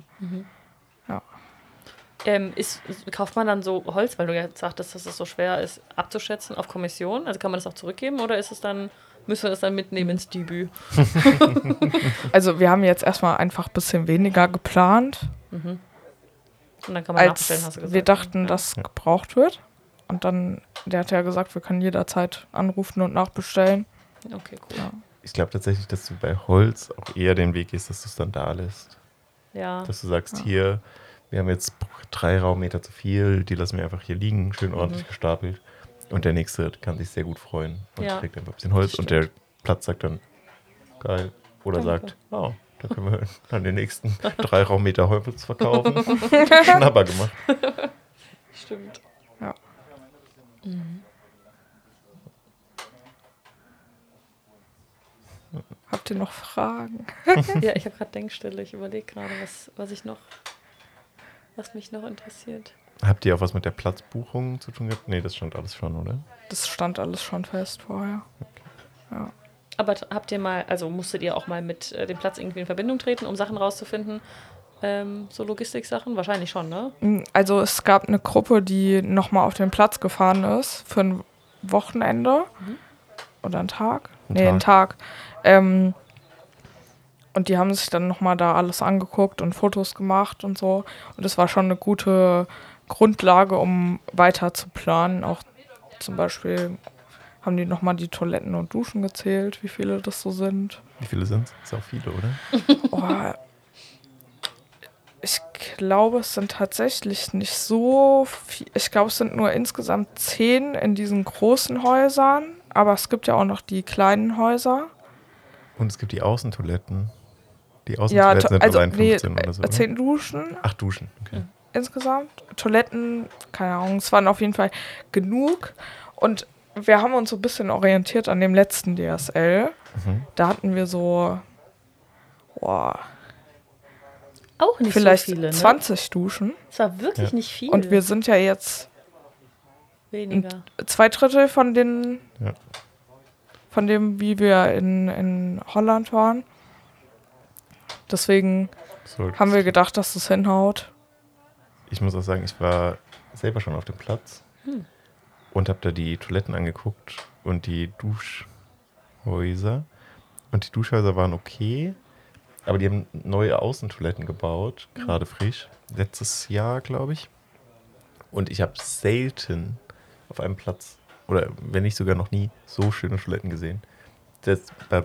Kauft man dann so Holz, weil du ja sagtest, dass es so schwer ist abzuschätzen, auf Kommission? Also kann man das auch zurückgeben oder ist es dann, müssen wir das dann mitnehmen ins Debüt? Also wir haben jetzt erstmal einfach ein bisschen weniger geplant, Und dann kann man nachbestellen, als hast du gesagt. wir dachten, Ja. dass gebraucht wird. Und dann, der hat ja gesagt, wir können jederzeit anrufen und nachbestellen. Okay, cool. Ja. Ich glaube tatsächlich, dass du bei Holz auch eher den Weg gehst, dass du es dann da lässt. Ja. Dass du sagst, hier, wir haben jetzt 3 Raummeter zu viel, die lassen wir einfach hier liegen, schön ordentlich gestapelt. Und der nächste kann sich sehr gut freuen und Ja, kriegt einfach ein bisschen Holz. das Und der Platz sagt dann, geil. Oder Danke. sagt, oh, da können wir dann den nächsten 3 Raummeter Holz verkaufen. Schnapper gemacht. Stimmt. Ja. Habt ihr noch Fragen? Ja, ich habe gerade Denkstelle. Ich überlege gerade, was mich noch interessiert. Habt ihr auch was mit der Platzbuchung zu tun gehabt? Nee, das stand alles schon, oder? Das stand alles schon fest vorher. Aber habt ihr mal, also musstet ihr auch mal mit dem Platz irgendwie in Verbindung treten, um Sachen rauszufinden? So Logistik-Sachen? Wahrscheinlich schon, ne? Also es gab eine Gruppe, die nochmal auf den Platz gefahren ist für ein Wochenende. Oder einen Tag? Einen Tag. Und die haben sich dann nochmal da alles angeguckt und Fotos gemacht und so. Und es war schon eine gute Grundlage, um weiter zu planen. Auch zum Beispiel haben die nochmal die Toiletten und Duschen gezählt, wie viele das so sind. Wie viele sind es? Ist auch viele, oder? Oh, ich glaube, es sind tatsächlich nicht so viel. Ich glaube, es sind nur insgesamt 10 in diesen großen Häusern. Aber es gibt ja auch noch die kleinen Häuser. Und es gibt die Außentoiletten. Die Ja, Außentoiletten sind also allein 15 oder so. oder? 10 Duschen 8 Duschen, okay. insgesamt. Toiletten, keine Ahnung, es waren auf jeden Fall genug. Und wir haben uns so ein bisschen orientiert an dem letzten DSL. Da hatten wir so, boah, Auch nicht vielleicht so viele, ne? 20 Duschen. Es war wirklich Ja. nicht viel. Und wir sind ja jetzt weniger. 2/3 von den, Ja. von dem, wie wir in Holland waren. Deswegen haben wir gedacht, dass das hinhaut. Ich muss auch sagen, ich war selber schon auf dem Platz und habe da die Toiletten angeguckt und die Duschhäuser. Und die Duschhäuser waren okay, aber die haben neue Außentoiletten gebaut, gerade frisch, letztes Jahr, glaube ich. Und ich habe selten auf einem Platz, oder wenn nicht sogar noch nie, so schöne Toiletten gesehen. Das war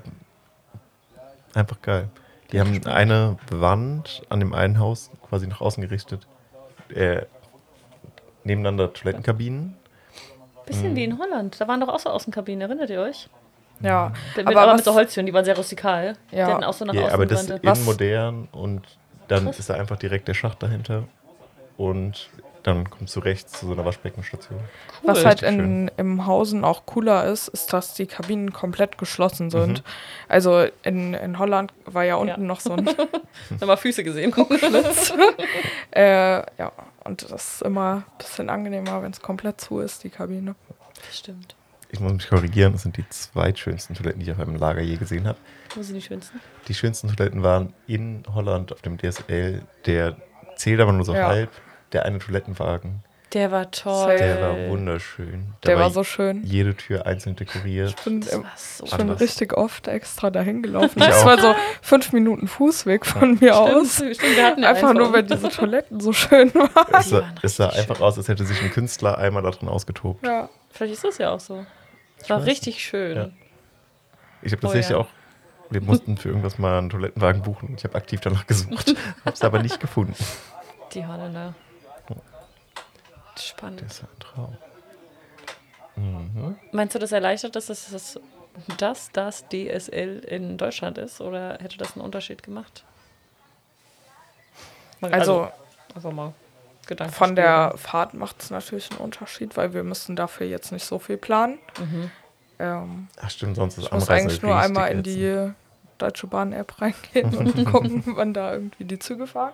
einfach geil. Die haben eine Wand an dem einen Haus quasi nach außen gerichtet. nebeneinander Toilettenkabinen. Bisschen wie in Holland. Da waren doch auch so Außenkabinen, erinnert ihr euch? Ja, Aber mit so Holztüren, die waren sehr rustikal. Ja. Die hatten auch so nach Ja, außen aber das gewandte. in modern und dann ist da einfach direkt der Schacht dahinter und dann kommst du rechts zu so einer Waschbeckenstation. Cool. Was halt Richtig schön. im Hausen auch cooler ist, dass die Kabinen komplett geschlossen sind. Also in Holland war ja unten noch so ein Da mal Füße gesehen. Schlitz. Ja, und das ist immer ein bisschen angenehmer, wenn es komplett zu ist, die Kabine. Stimmt. Ich muss mich korrigieren, das sind die zweitschönsten Toiletten, die ich auf einem Lager je gesehen habe. Wo sind die schönsten? Die schönsten Toiletten waren in Holland auf dem DSL. Der zählt aber nur so Ja. halb. Der eine Toilettenwagen, Der war toll. der war wunderschön. Da Der war so schön. jede Tür einzeln dekoriert. Ich bin Das war so schon anders. richtig oft extra dahin gelaufen. Ich Das auch. war so 5 Minuten Fußweg von mir aus. Stimmt, wir hatten ja Einfach nur, weil diese Toiletten so schön waren. Es sah einfach aus, als hätte sich ein Künstler einmal da drin ausgetobt. Ja. Vielleicht ist das ja auch so. Es war weiß richtig schön. Ja. Ich habe Oh tatsächlich ja. auch, wir mussten für irgendwas mal einen Toilettenwagen buchen. Ich habe aktiv danach gesucht, habe es aber nicht gefunden. Die Holländer. Spannend. Das ist ein Traum. Meinst du, das erleichtert, dass das DSL in Deutschland ist? Oder hätte das einen Unterschied gemacht? Also einfach mal Gedanken. von der Fahrt macht es natürlich einen Unterschied, weil wir müssen dafür jetzt nicht so viel planen. Ach stimmt, sonst ist Ich muss Anreise eigentlich nur richtig einmal in ätzend. die Deutsche Bahn-App reingehen und gucken, wann da irgendwie die Züge fahren.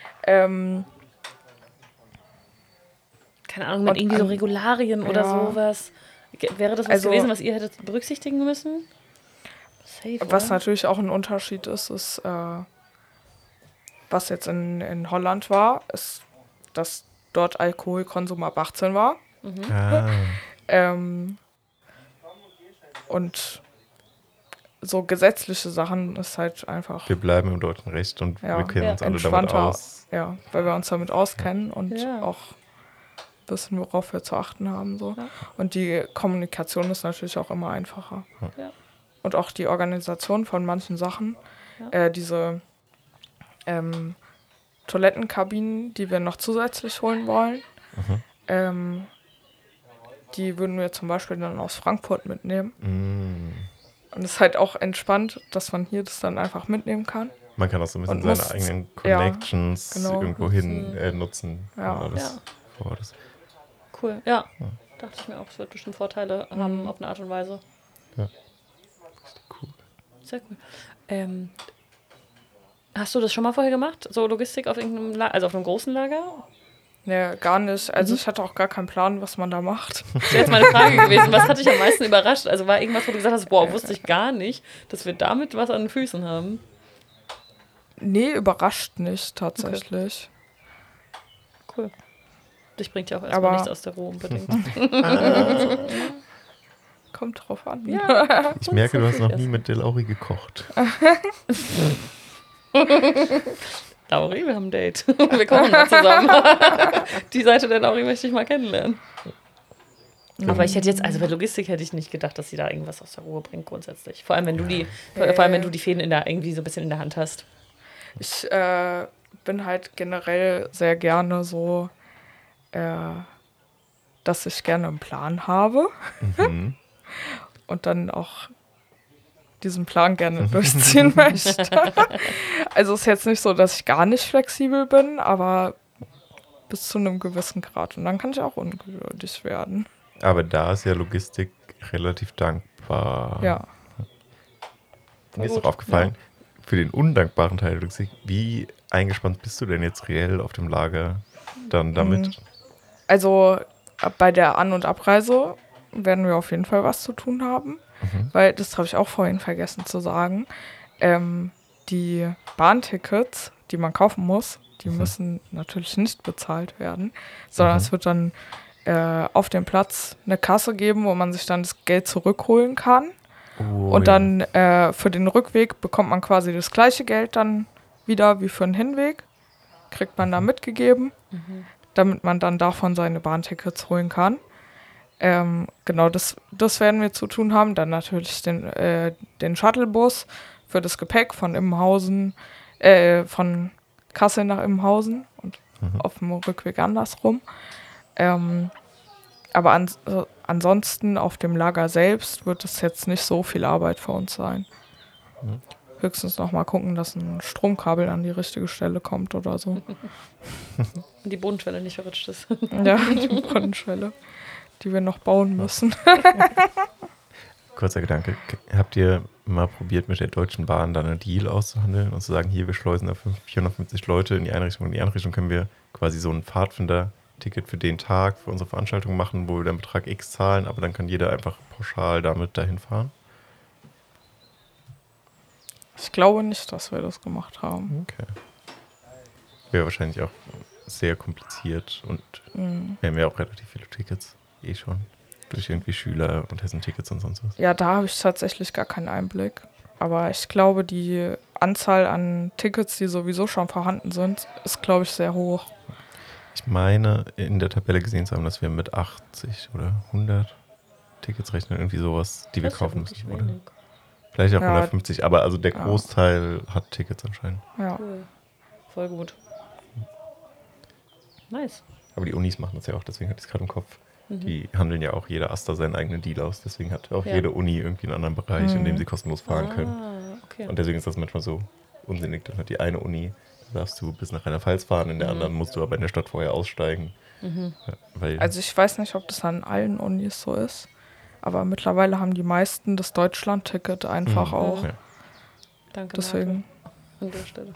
Keine Ahnung, mit Und irgendwie so an- Regularien oder ja. sowas. Wäre das was Also- gewesen, was ihr hättet berücksichtigen müssen? Safe, Was oder? natürlich auch ein Unterschied ist, was jetzt in Holland war, ist, dass dort Alkoholkonsum ab 18 war. Ah, Und so gesetzliche Sachen ist halt einfach, wir bleiben im deutschen Recht und Ja. wir kennen Ja. uns alle damit entspannter. aus. ja, weil wir uns damit auskennen und Ja. auch wissen, worauf wir zu achten haben. So. Ja. Und die Kommunikation ist natürlich auch immer einfacher. Ja. Und auch die Organisation von manchen Sachen. Diese Toilettenkabinen, die wir noch zusätzlich holen wollen, die würden wir zum Beispiel dann aus Frankfurt mitnehmen. Und es ist halt auch entspannt, dass man hier das dann einfach mitnehmen kann. Man kann auch so ein bisschen Und seine muss- eigenen ja, Connections genau. irgendwo hin nutzen. Ja. wenn alles Ja. vor Ort ist. Cool, ja. Dachte ich mir auch, es wird bestimmt Vorteile haben auf eine Art und Weise. Cool. Sehr cool. Hast du das schon mal vorher gemacht? So Logistik auf irgendeinem also auf einem großen Lager? Nee, gar nicht. Also ich hatte auch gar keinen Plan, was man da macht. Das wäre jetzt meine Frage gewesen. Was hat dich am meisten überrascht? Also war irgendwas, wo du gesagt hast, boah, wusste ich gar nicht, dass wir damit was an den Füßen haben? Nee, überrascht nicht tatsächlich. Cool. Dich bringt ja auch erstmal Aber- nichts aus der Ruhe unbedingt. Kommt drauf an. Ja. Ich merke, du hast noch Essen. nie mit Delauri gekocht. Lauri, wir haben ein Date. Wir kochen mal zusammen. Die Seite der Lauri möchte ich mal kennenlernen. Aber ich hätte jetzt, also bei Logistik hätte ich nicht gedacht, dass sie da irgendwas aus der Ruhe bringt grundsätzlich. Vor allem, wenn du vor allem, wenn du die Fäden irgendwie so ein bisschen in der Hand hast. Ich bin halt generell sehr gerne so, dass ich gerne einen Plan habe und dann auch diesen Plan gerne durchziehen möchte. Also es ist jetzt nicht so, dass ich gar nicht flexibel bin, aber bis zu einem gewissen Grad. Und dann kann ich auch ungeduldig werden. Aber da ist ja Logistik relativ dankbar. Ja. Mir ist gut, doch aufgefallen, für den undankbaren Teil der Logistik, wie eingespannt bist du denn jetzt reell auf dem Lager dann damit? Also bei der An- und Abreise werden wir auf jeden Fall was zu tun haben, weil, das habe ich auch vorhin vergessen zu sagen, die Bahntickets, die man kaufen muss, die müssen natürlich nicht bezahlt werden, sondern es wird dann auf dem Platz eine Kasse geben, wo man sich dann das Geld zurückholen kann. Oh, Und dann für den Rückweg bekommt man quasi das gleiche Geld dann wieder wie für den Hinweg. Kriegt man da mitgegeben, damit man dann davon seine Bahntickets holen kann. Genau, das werden wir zu tun haben. Dann natürlich den Shuttlebus für das Gepäck von Immenhausen, von Kassel nach Immenhausen und auf dem Rückweg andersrum. Aber ansonsten auf dem Lager selbst wird es jetzt nicht so viel Arbeit für uns sein. Höchstens noch mal gucken, dass ein Stromkabel an die richtige Stelle kommt oder so. Und die Bodenschwelle nicht verrutscht ist. Ja, die Brunnenschwelle, die wir noch bauen müssen. Kurzer Gedanke. Habt ihr mal probiert, mit der Deutschen Bahn dann einen Deal auszuhandeln und zu sagen, hier, wir schleusen da 450 Leute in die Einrichtung. In die Einrichtung können wir quasi so ein Pfadfinder-Ticket für den Tag, für unsere Veranstaltung machen, wo wir dann Betrag X zahlen, aber dann kann jeder einfach pauschal damit dahin fahren? Ich glaube nicht, dass wir das gemacht haben. Okay. Wäre wahrscheinlich auch sehr kompliziert und wir haben ja auch relativ viele Tickets, schon. Durch irgendwie Schüler und Hessen-Tickets und sonst was. Ja, da habe ich tatsächlich gar keinen Einblick. Aber ich glaube, die Anzahl an Tickets, die sowieso schon vorhanden sind, ist, glaube ich, sehr hoch. Ich meine, in der Tabelle gesehen zu haben, dass wir mit 80 oder 100 Tickets rechnen, irgendwie sowas, die wir Das ist ja kaufen wirklich müssen, oder? wenig. Vielleicht auch Ja. 150, aber also der Großteil hat Tickets anscheinend. Ja. Cool. Voll gut. Nice. Aber die Unis machen das ja auch, deswegen hatte ich es gerade im Kopf. Die handeln ja auch jeder Aster seinen eigenen Deal aus, deswegen hat auch Ja. jede Uni irgendwie einen anderen Bereich, in dem sie kostenlos fahren können. Okay. Und deswegen ist das manchmal so unsinnig. Dann hat die eine Uni, da darfst du bis nach Rheinland-Pfalz fahren, in der anderen musst du aber in der Stadt vorher aussteigen. Ja, weil Also ich weiß nicht, ob das an allen Unis so ist. Aber mittlerweile haben die meisten das Deutschland-Ticket einfach auch. Ja. Danke, Deswegen. Marke, an der Stelle.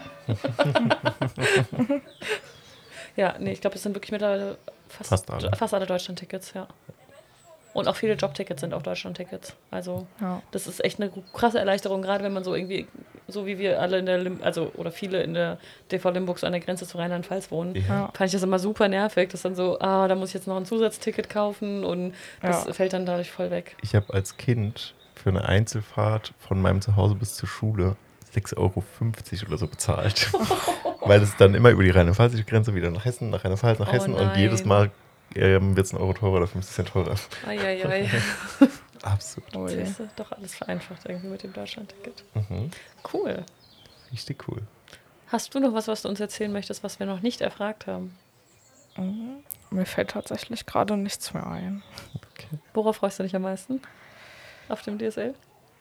Ja, nee, ich glaube, es sind wirklich mittlerweile Fast alle. Deutschland-Tickets, ja. Und auch viele Jobtickets sind auch Deutschland-Tickets. Also Ja. das ist echt eine krasse Erleichterung, gerade wenn man so irgendwie, so wie wir alle in der, oder viele in der DV Limburg so an der Grenze zu Rheinland-Pfalz wohnen, Ja. fand ich das immer super nervig, dass dann so, da muss ich jetzt noch ein Zusatzticket kaufen und das Ja. fällt dann dadurch voll weg. Ich habe als Kind für eine Einzelfahrt von meinem Zuhause bis zur Schule 6,50 € oder so bezahlt. Weil es dann immer über die Rheinland-Pfalz-Grenze wieder nach Hessen, nach Rheinland-Pfalz, nach Oh Hessen und nein. jedes Mal wird es 1 € teurer oder 50 Cent teurer. Eieiei. Absolut. Oh je. Das ist doch alles vereinfacht irgendwie mit dem Deutschland-Ticket. Mhm. Cool. Richtig cool. Hast du noch was du uns erzählen möchtest, was wir noch nicht erfragt haben? Mir fällt tatsächlich gerade nichts mehr ein. Worauf freust du dich am meisten auf dem DSL?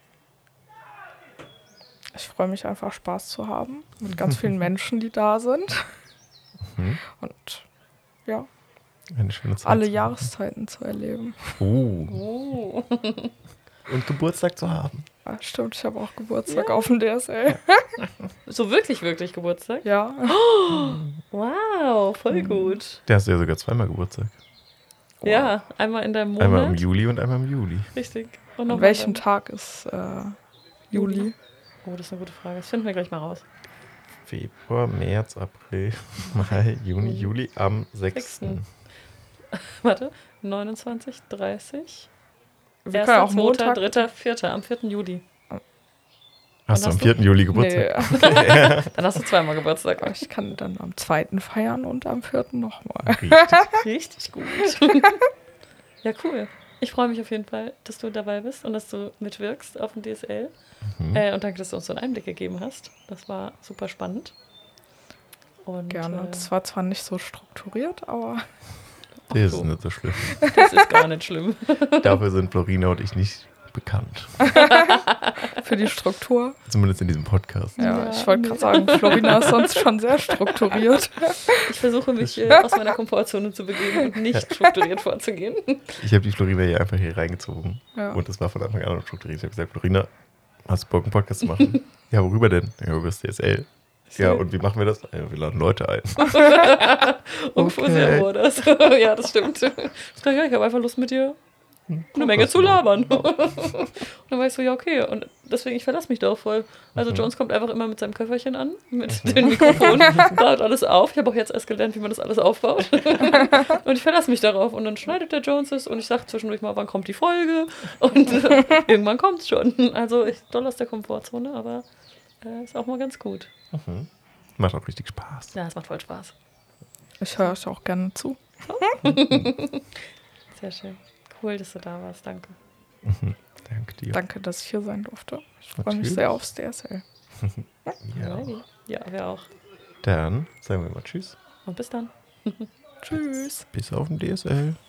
Ich freue mich einfach, Spaß zu haben mit ganz vielen Menschen, die da sind. Und ja, Eine schöne Zeit. alle zu haben. Jahreszeiten zu erleben. Oh. Und Geburtstag zu haben. Ja, stimmt, ich habe auch Geburtstag auf dem DSL. So wirklich Geburtstag? Ja. Wow, voll gut. Der hast ja sogar zweimal Geburtstag. Ja, einmal in deinem Monat. Einmal im Juli und einmal im Juli. Richtig. Und noch An welchem mal Tag ist Juli? Oh, das ist eine gute Frage. Das finden wir gleich mal raus. Februar, März, April, Mai, Juni, Juli am 6. Warte, 29, 30, Wir 1., können auch 2., Montag. 3., 4. Am 4. Juli. Hast du am hast 4. Juli Geburtstag? Nee, Dann hast du zweimal Geburtstag. ich kann dann am 2. feiern und am 4. nochmal. Richtig gut. Ja, cool. Ich freue mich auf jeden Fall, dass du dabei bist und dass du mitwirkst auf dem DSL. Und danke, dass du uns so einen Einblick gegeben hast. Das war super spannend. Und, Gerne. Das war zwar nicht so strukturiert, aber Das ist nicht so schlimm. das ist gar nicht schlimm. Dafür sind Florina und ich nicht bekannt. für die Struktur. Zumindest in diesem Podcast. Ja, Ja, ich wollte gerade sagen, Florina ist sonst schon sehr strukturiert. Ich versuche mich aus meiner Komfortzone zu begeben und nicht strukturiert vorzugehen. Ich habe die Florina hier einfach hier reingezogen. Ja. Und das war von Anfang an strukturiert. Ich habe gesagt, Florina, hast du Bock, einen Podcast zu machen? Ja, worüber denn? Ja, über das DSL. Ja, und wie machen wir das? Ja, wir laden Leute ein. Ungefähr sehr war das. Ja, das stimmt. Ich habe einfach Lust mit dir eine Menge zu labern. Und dann war ich so, ja, okay. Und deswegen, ich verlasse mich darauf voll. Also Jones kommt einfach immer mit seinem Köfferchen an, mit dem Mikrofon, baut alles auf. Ich habe auch jetzt erst gelernt, wie man das alles aufbaut. Und ich verlasse mich darauf. Und dann schneidet der Jones es und ich sage zwischendurch mal, wann kommt die Folge? Und irgendwann kommt es schon. Also ich doll aus der Komfortzone, aber ist auch mal ganz gut. Macht auch richtig Spaß. Ja, es macht voll Spaß. Ich höre euch auch gerne zu. Sehr schön. Cool, dass du da warst. Danke. Danke dir. Danke, dass ich hier sein durfte. Ich freue mich Natürlich. sehr aufs DSL. Ja. Ja, wir auch. Dann sagen wir mal Tschüss. Und bis dann. Tschüss. Bis auf den DSL.